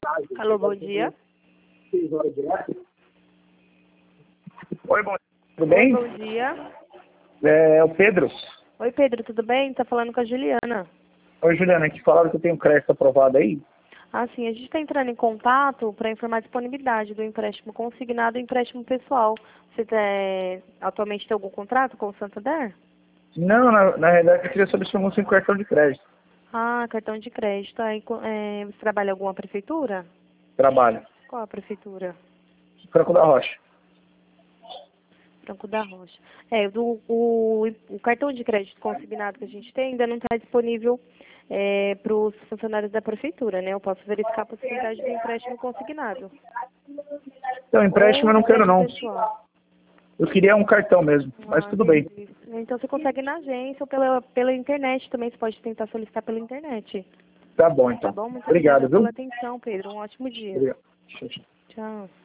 Alô, bom dia. Oi, bom dia. Tudo bem? Oi, bom dia. É o Pedro. Oi, Pedro, tudo bem? Tá falando com a Juliana. Oi, Juliana, que falaram que eu tenho crédito aprovado aí. Ah, sim, a gente está entrando em contato para informar a disponibilidade do empréstimo consignado e empréstimo pessoal. Você atualmente tem algum contrato com o Santander? Não, na realidade eu queria saber se eu consigo cartão de crédito. Ah, cartão de crédito. Aí, você trabalha em alguma prefeitura? Trabalho. Qual a prefeitura? Franco da Rocha. Franco da Rocha. O cartão de crédito consignado que a gente tem ainda não está disponível para os funcionários da prefeitura, né? Eu posso verificar a possibilidade do empréstimo consignado. Então, empréstimo Ou eu de não quero crédito não. pessoal. Eu queria um cartão mesmo, mas Ah, tudo bem. entendi. Então você consegue ir na agência ou pela internet também. Você pode tentar solicitar pela internet. Tá bom, Tá então. bom? Muito Obrigado, obrigada pela viu? atenção, Pedro. Um ótimo dia. Obrigado. Tchau.